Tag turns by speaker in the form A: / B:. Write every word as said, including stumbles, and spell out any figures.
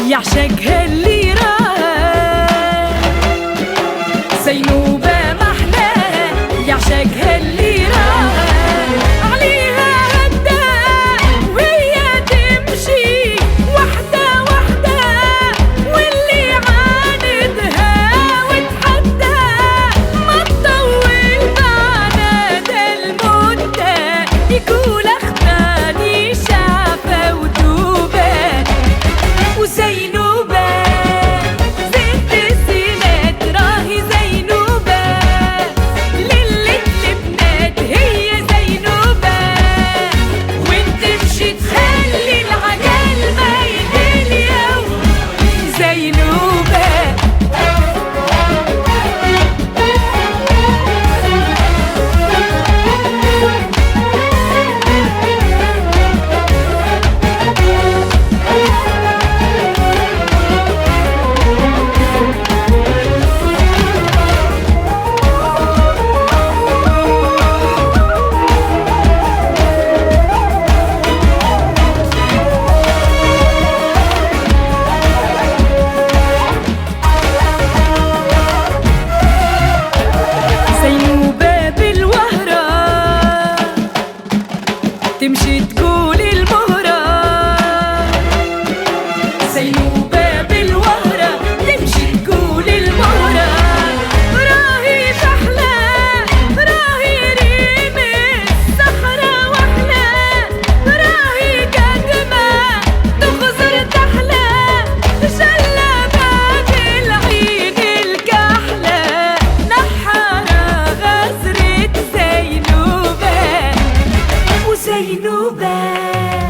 A: يعشقها اللي راح زينوبة محلاها، يعشقها اللي راح عليها هدى وهي تمشي وحدة وحدة، واللي عاندها وتحدى ما تطول معنا دا المدة، يقول اخفاني شافة ودوبة وزينوبة بنت الزينات راهي زينوبة، ليلة البنات هي زينوبة، وانت تمشي تخلي العقل ما يدل يوم زينوبة. تمشي تقول المهرة زينوبة بالوهرة، تمشي تقول المهرة راهي فحلة راهي ريم الصخرة وحلة، راهي قدمة تخزر تحلى جلبات العين الكحلة، نحرة غزرة زينوبة وزينوبة.